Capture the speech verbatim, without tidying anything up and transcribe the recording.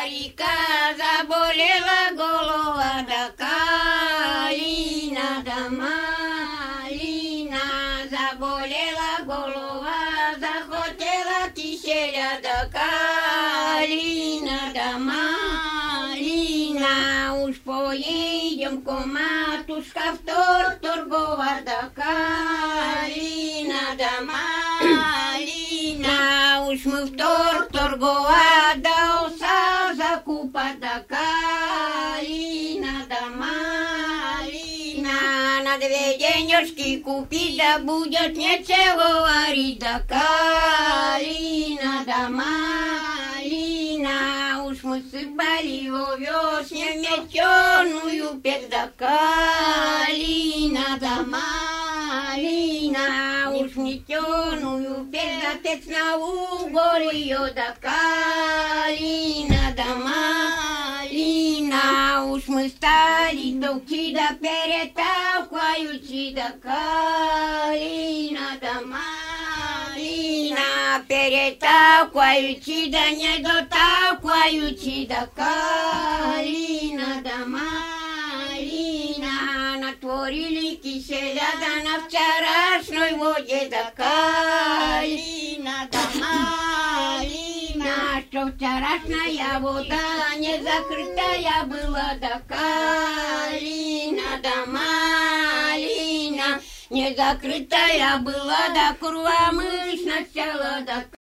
старика заболела голова, да калина, да малина. Заболела голова, захотела киселя, да калина, да малина. Уж поедем, ко матушка, в торг торговать, да калина, да малина. Уж мы в торг торговать, да овса закупать, да калина, да малина. На две денежки купить, да будет нечего варить, да калина, да малина. Уж мы сыпали в овесне меченую печь, да калина, да малина. Уж метеную печь, да печь на уголье, да калина, да малина. Уж мы стали толки, да переталкиваючи, да калина, да малина. Переталкиваючи, да не доталкиваючи, да калина, да малина. Натворили киселя, да на вчерашней воде, да калина, да малина. Что вчерашняя вода не закрытая была, да калина, да малина. Не закрытая была, да кругомыш начала, да